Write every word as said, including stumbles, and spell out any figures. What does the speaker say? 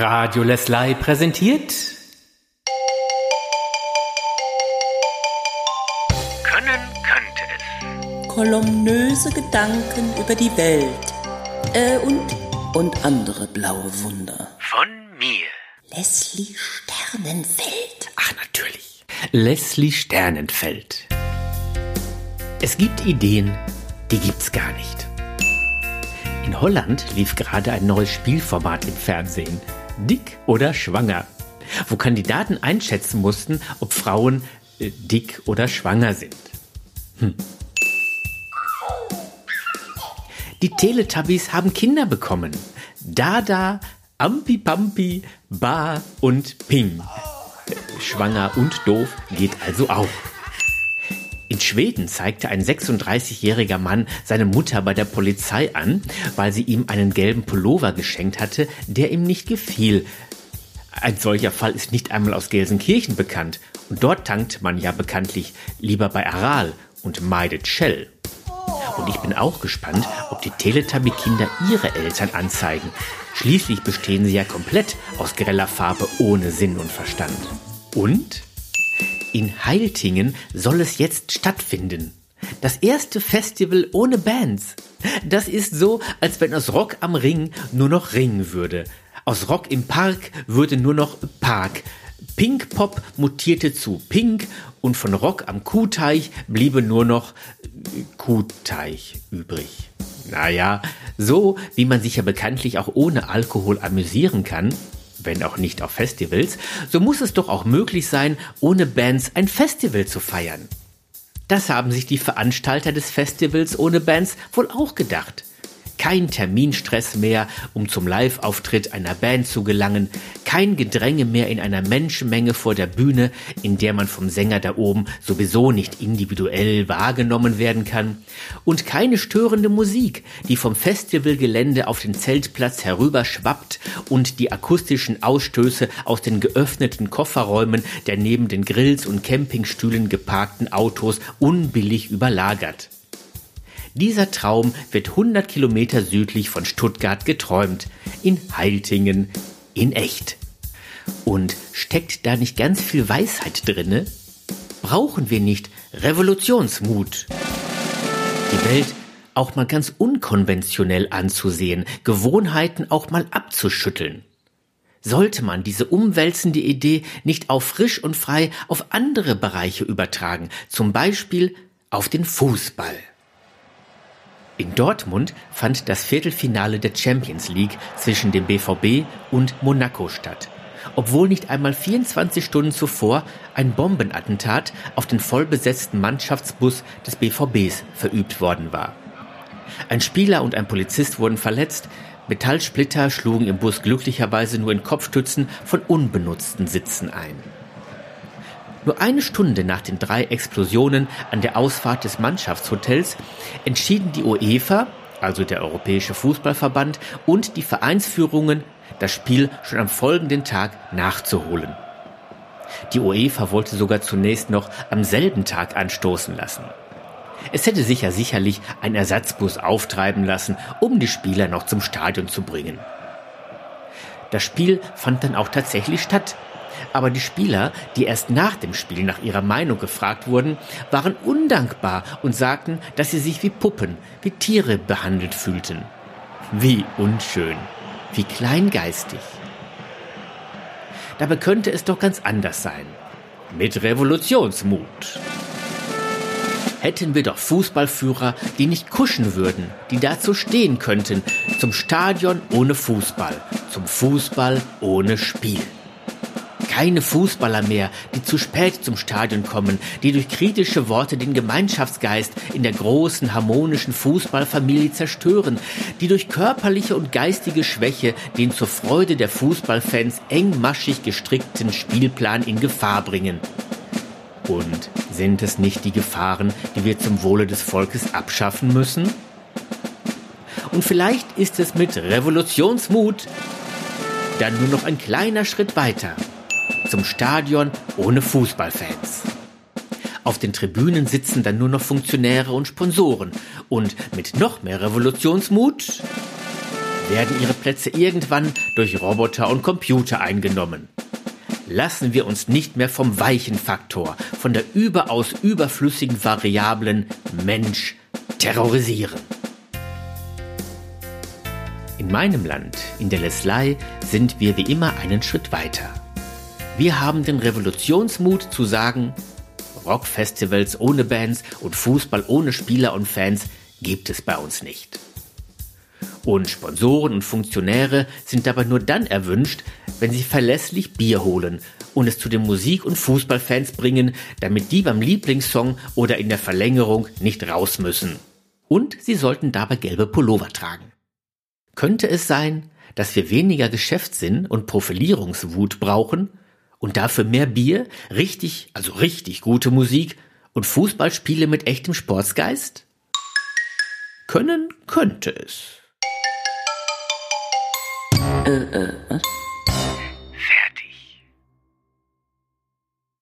Radio Lesley präsentiert Können könnte es. Kolumnöse Gedanken über die Welt äh, und, und andere blaue Wunder. Von mir. Leslie Sternenfeld. Ach, natürlich. Leslie Sternenfeld. Es gibt Ideen, die gibt's gar nicht. In Holland lief gerade ein neues Spielformat im Fernsehen. Dick oder schwanger. Wo Kandidaten einschätzen mussten, ob Frauen äh, dick oder schwanger sind. Hm. Die Teletubbies haben Kinder bekommen. Dada, Ampi Pampi, Ba und Ping. Schwanger und doof geht also auch. In Schweden zeigte ein sechsunddreißigjähriger Mann seine Mutter bei der Polizei an, weil sie ihm einen gelben Pullover geschenkt hatte, der ihm nicht gefiel. Ein solcher Fall ist nicht einmal aus Gelsenkirchen bekannt. Und dort tankt man ja bekanntlich lieber bei Aral und meidet Shell. Und ich bin auch gespannt, ob die Teletubby-Kinder ihre Eltern anzeigen. Schließlich bestehen sie ja komplett aus greller Farbe ohne Sinn und Verstand. Und in Heiltingen soll es jetzt stattfinden. Das erste Festival ohne Bands. Das ist so, als wenn aus Rock am Ring nur noch Ring würde. Aus Rock im Park würde nur noch Park. Pink Pop mutierte zu Pink und von Rock am Kuhteich bliebe nur noch Kuhteich übrig. Naja, so wie man sich ja bekanntlich auch ohne Alkohol amüsieren kann, wenn auch nicht auf Festivals, so muss es doch auch möglich sein, ohne Bands ein Festival zu feiern. Das haben sich die Veranstalter des Festivals ohne Bands wohl auch gedacht. Kein Terminstress mehr, um zum Live-Auftritt einer Band zu gelangen, kein Gedränge mehr in einer Menschenmenge vor der Bühne, in der man vom Sänger da oben sowieso nicht individuell wahrgenommen werden kann, und keine störende Musik, die vom Festivalgelände auf den Zeltplatz herüberschwappt und die akustischen Ausstöße aus den geöffneten Kofferräumen der neben den Grills und Campingstühlen geparkten Autos unbillig überlagert. Dieser Traum wird hundert Kilometer südlich von Stuttgart geträumt, in Heiltingen, in echt. Und steckt da nicht ganz viel Weisheit drinne? Brauchen wir nicht Revolutionsmut? Die Welt auch mal ganz unkonventionell anzusehen, Gewohnheiten auch mal abzuschütteln. Sollte man diese umwälzende Idee nicht auch frisch und frei auf andere Bereiche übertragen, zum Beispiel auf den Fußball? In Dortmund fand das Viertelfinale der Champions League zwischen dem B V B und Monaco statt, obwohl nicht einmal vierundzwanzig Stunden zuvor ein Bombenattentat auf den vollbesetzten Mannschaftsbus des B V Bs verübt worden war. Ein Spieler und ein Polizist wurden verletzt, Metallsplitter schlugen im Bus glücklicherweise nur in Kopfstützen von unbenutzten Sitzen ein. Nur eine Stunde nach den drei Explosionen an der Ausfahrt des Mannschaftshotels entschieden die UEFA, also der Europäische Fußballverband, und die Vereinsführungen, das Spiel schon am folgenden Tag nachzuholen. Die UEFA wollte sogar zunächst noch am selben Tag anstoßen lassen. Es hätte sich ja sicherlich ein Ersatzbus auftreiben lassen, um die Spieler noch zum Stadion zu bringen. Das Spiel fand dann auch tatsächlich statt. Aber die Spieler, die erst nach dem Spiel nach ihrer Meinung gefragt wurden, waren undankbar und sagten, dass sie sich wie Puppen, wie Tiere behandelt fühlten. Wie unschön, wie kleingeistig. Dabei könnte es doch ganz anders sein. Mit Revolutionsmut. Hätten wir doch Fußballführer, die nicht kuschen würden, die dazu stehen könnten, zum Stadion ohne Fußball, zum Fußball ohne Spiel. Keine Fußballer mehr, die zu spät zum Stadion kommen, die durch kritische Worte den Gemeinschaftsgeist in der großen, harmonischen Fußballfamilie zerstören, die durch körperliche und geistige Schwäche den zur Freude der Fußballfans engmaschig gestrickten Spielplan in Gefahr bringen. Und sind es nicht die Gefahren, die wir zum Wohle des Volkes abschaffen müssen? Und vielleicht ist es mit Revolutionsmut dann nur noch ein kleiner Schritt weiter. Zum Stadion ohne Fußballfans. Auf den Tribünen sitzen dann nur noch Funktionäre und Sponsoren. Und mit noch mehr Revolutionsmut werden ihre Plätze irgendwann durch Roboter und Computer eingenommen. Lassen wir uns nicht mehr vom weichen Faktor, von der überaus überflüssigen Variablen Mensch terrorisieren. In meinem Land, in der Leslei, sind wir wie immer einen Schritt weiter. Wir haben den Revolutionsmut zu sagen, Rockfestivals ohne Bands und Fußball ohne Spieler und Fans gibt es bei uns nicht. Und Sponsoren und Funktionäre sind dabei nur dann erwünscht, wenn sie verlässlich Bier holen und es zu den Musik- und Fußballfans bringen, damit die beim Lieblingssong oder in der Verlängerung nicht raus müssen. Und sie sollten dabei gelbe Pullover tragen. Könnte es sein, dass wir weniger Geschäftssinn und Profilierungswut brauchen und dafür mehr Bier, richtig, also richtig gute Musik und Fußballspiele mit echtem Sportsgeist? Können könnte es. Äh, äh, was?